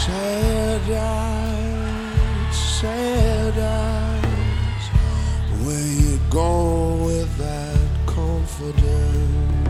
Sad eyes, sad eyes, where you going with that confidence?